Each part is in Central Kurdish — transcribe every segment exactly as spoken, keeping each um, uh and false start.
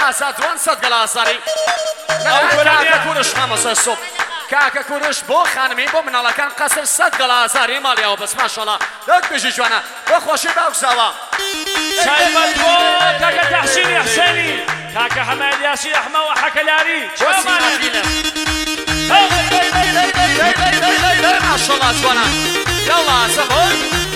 ئازاد جوان سەد گەڵا ئازاری کاکە کوڕش مامۆستا سۆپ کاکە کوڕش بۆ خانمی بۆ مناڵەکان قەسر سەد گەڵا ئازاری ماڵیەوە بەس ماشەڵڵا دەک بژی جوانە بۆ خۆشی باوکزاوە تایبەت بۆ کاکە تەحسینی حسێنی کاکە حەمەد یاسین ئەحمە و حەکەلاری چۆمانە ماشەڵڵا جوانە یاڵا زەبۆ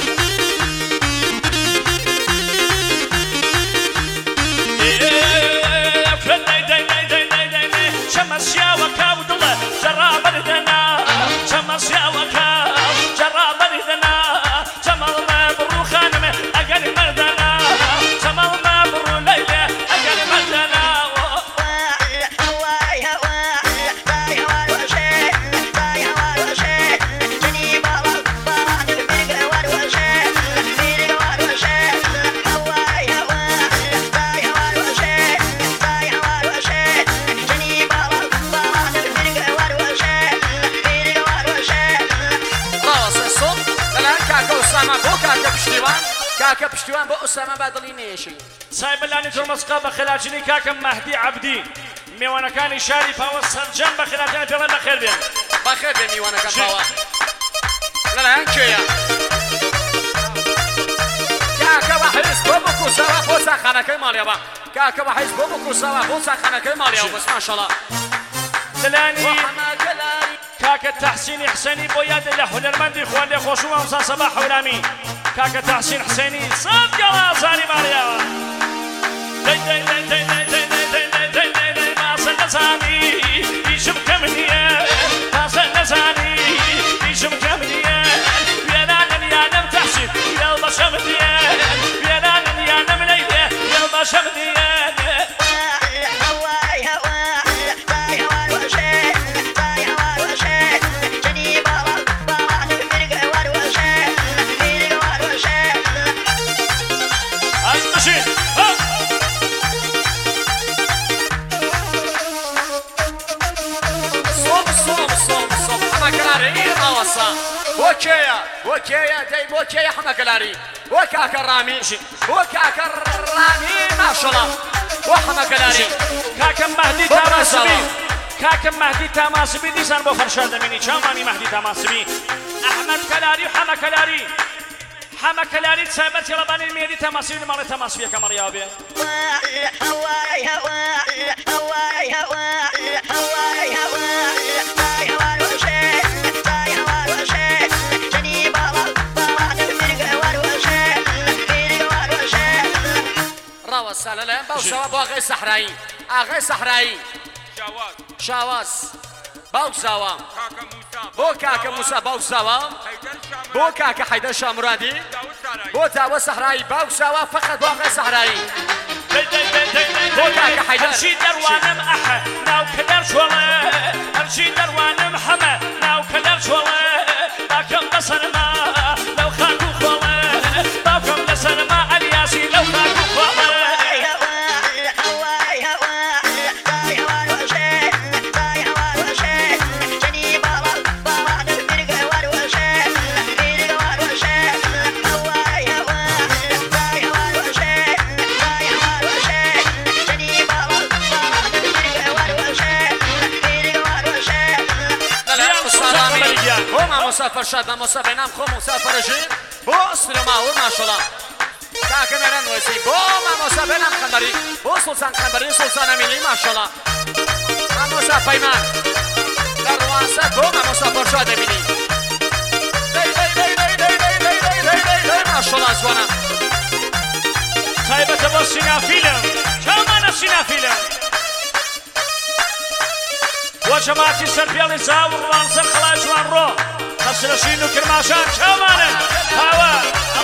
کاکە پشتیوان بۆ ئوسامە بادڵی نێشی سایبەلانی تۆمەسقا بە خێلاچنی کاکەم مەهدی عەبدی میوانەکانی شاری پاوە سەرجەم بە خێلاچنی پێڵێن بەخێر بێن بەخێر بێن میوانەکان پاوە لەلایەن کێیە کاکە بە حیز بۆ بکوسەوە بۆ چاخانەکەی ماڵیەوە کاکە بە حیز بۆ بکوسەوە بۆ چاخانەکەی ماڵیەوە بەس ماشەڵڵا لەلانی کاکە تەحسینی حسێنی بۆ یاد لە هونەرمەندی خواردێ خۆش و مامۆستا سەباح حەورامی کاکە تەحسین حسێنی سەد گەڵا ئازاری ماڵیەوە ماسە نەزانی ئیشم کەم نییە ماسە نەزانی ئیشم کەم نییە وێرانم یانم تەحسین یاڵ بەشەم نییە وێرانم یانم لەیلێ یاڵ بەشەم نییە بۆ کێیە بۆ کێیە دەی بۆ کێیە حەمەکەلاری بۆ کاکە ڕامی بۆ کاکە ڕامی ماشەڵڵا بۆ حەمەکەلاری کاکەم مەهدی تاماسبی کاکەم مەهدی تاماسبی دیسان بۆ خەرشان دەمێنی چاوانی مەهدی تاماسبی ئەحمەد کەلاری و حەمەکەلاری حەمەکەلاری سایبەتی ڕەبانی مێری تاماسبی لە ماڵی تاماسبیەکە مەڕیاو بێ سالە لەیان باوسەوە بۆ ئاغای سەحرایی ئاغای سەحرایی شاواز باوساوە بۆ کاکە موسا باوساوە بۆ کاکە حەیدەر شامرادی بۆ داوە سەحرایی باوساوە فقط بۆ ئاغای سەحرایی بۆ کاکە حەیدەر هەرچی دەروانم ئەحە ناو کەدەر چۆڵێ هەرچی دەروانم حەمە ناو کەدەر چۆڵێ باکەم بەسەرما لەو خاک و خۆڵێ باکەم لەسەرما ئەلیاسی لەو خاک و خۆڵێ مسافر شاد مسافر نام خو مسافر جی بو سلما و ماشاءالله کاکە مێران وەسی بۆ مامۆستا بێنام خەمبەری بۆ سوڵتان خەمبەری سوڵتان ئەمینی ماشاءالله مامۆستا پەیمان لە ڕوانسەد بۆ مامۆستا فەرشاد ئەمینی ماشاءالله جوانە تایبەتە بۆ سینافیلە چاومانە سینافیلە بۆ جەماعەتی سەرپێڵی زاو و ڕوانسەد خەڵای جوان ڕۆ خەسرەشین و کرماشان چاومانە هاوە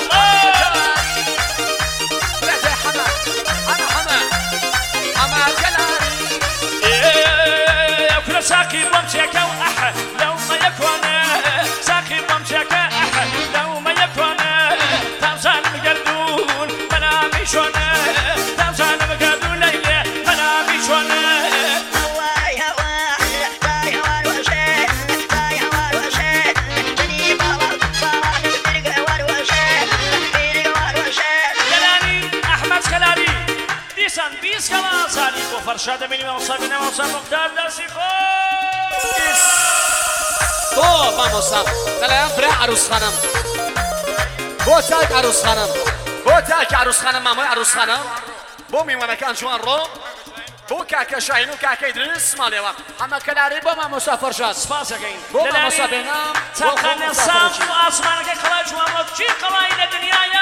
ساقي بمشيكا وأحد لو ما يكون ساقي بمشيكا أحد لو ما يكون تمشان مقردون منامي شون تمشان مقردون ليلة منامي شون هواي هواي هواي هواي وشيء هواي هواي وشيء جني بابا بابا بيرجع هواي وشيء بيرجع هواي وشيء كلاري أحمد كلاري ديسان بيس كلا صاري فرشاد بني موسى بن موسى مختار درسي خوش تو مامۆستا لەلایەن برا عروس خانم بۆ تاک عروس خانم بۆ تاک عروس خانم مامۆی عروس خانم بۆ میوانەکان جوان ڕۆ بۆ کاکە شاهین و کاکە ئیدریس ماڵێوە ئەمە کەلاری بۆ مامۆستا فەرشاد سپاس دەکەین بۆ مامۆستا بێنام تاقانە سام و ئاسمانەکە قەڵای جوان چی قەڵای لە دنیایە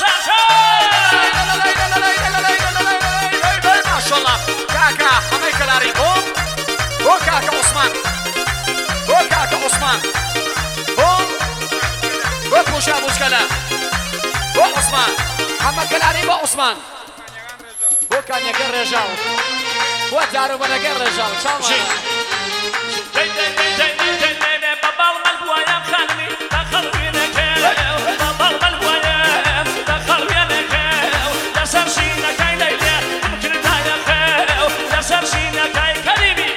ماشەڵڵا کاکە هەمەی کەلاری بۆ بۆ کاکە عوسمان بۆ کاکە عوسمان بۆ بۆ پوشا بوشکەلە بۆ عوسمان هەمە کەلاری بۆ عوسمان بۆ کانیەکە ڕێژاو بۆ دارۆبەنەکە ڕێژاو چاوە بەباڵ مەلبووایە خانمی بەخەڵوێنەکە بەباڵ مەلبووایە بەخەڵوێنەکە لەسەر شینەکەی لەیلێ بکردایەکە لەسەر شینەکەی کەریمی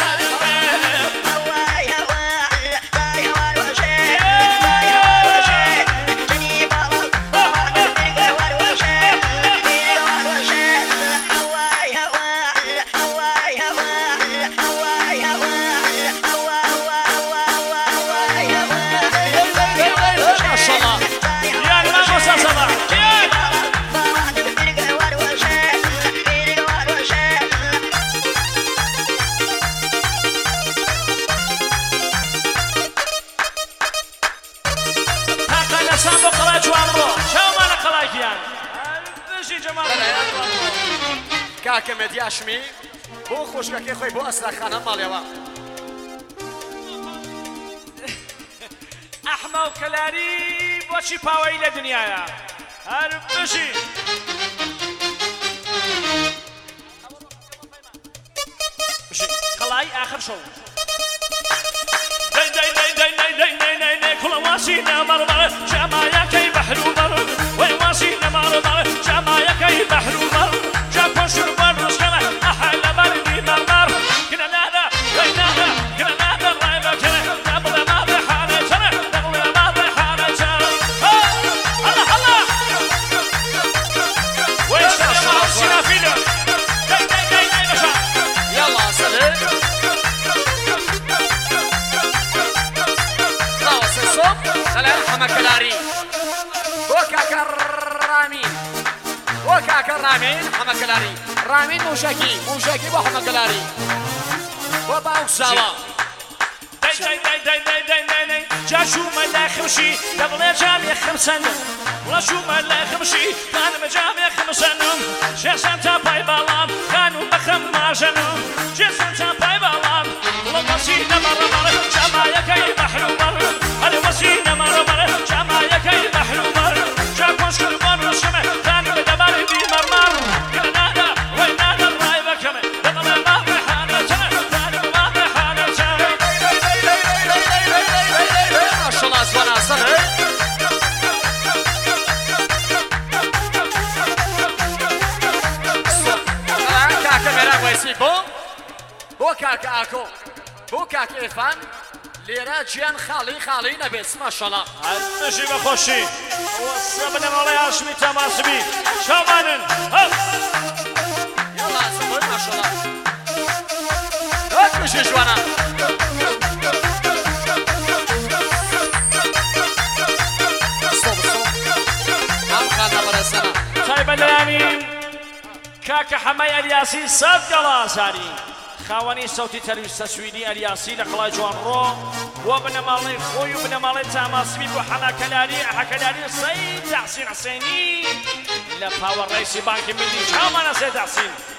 کاکە مێدیاشمی بۆ خۆشکەکەی خۆی بۆ ئەستاخانە ماڵێوە ئەحمە و کەلاری بۆچی پاوەی لە دنیایە هەر بژی قەڵای ئاخر شەو دەی دەی دەی دەی دەی دەی دەی دەی دەی کوڵە واسی نەمەڕمەڕ جامایەکەی بەحر و بەڕ وەی واسی نەمەڕمەڕ جامایەکەی بەحر و بەڕ جا پۆشر بەر ڕۆژکەمە ئەحە لە بەرنی مەڕمەڕ کنە نادە وەی نادە کنە نادە ڕای بەکەنە دەبڵێ ماڵێ حانەتەنە دەبڵێ ماڵێ حانەتەنە هەڵە هەڵە وەی شەمە سینافینە دەی دەی دەی دەی بەشە یاڵا سەلێ سلام حمى كلاري وكاكا رامين وكاكا رامين حمى كلاري رامين موشاكي موشاكي بو حمى كلاري وباو ساوا داي داي داي داي داي داي داي داي جا شو ملا خمشي دبل جامي خمسن ولا شو ملا خمشي كان مجامي خمسن جا سانتا باي بالام كانوا بخم ماجنم جا سانتا باي بالام ولا مسينا مره مره جمايكي محرومر هل مسينا مره مره جمايكي محرومر جا كوشكر بون شمه كان بدبر بي مرمر كنا نادا وين نادا راي بكمه دبل ما بحاله كان ما بحاله ما شاء الله سوانا صنع كاكا ميراك ويسي بو بو كاكا اكو بو كاكا إرفان ليرا جيان خالي خالي نبيت ما شاء الله نجي بخوشي وصبنا مولاي هاشمي تماسبي شامانن يلا صبر ما شاء الله هات مشي جوانا صوب صوب هم خانا برسنا طيب الامين كاكا حماي الياسي صد قلاساري خاوەنی سەوتی تەلویزیۆن سویدی ئەلیاسی لە قەڵای جوانڕۆ بۆ بنەماڵەی خۆی و بنەماڵەی تاماسبی بۆ حەناکەلاری حەکەلاری سەید تەحسین حوسێنی لە پاوەڕێیسی بانکی میلی چاومانە سەید تەحسین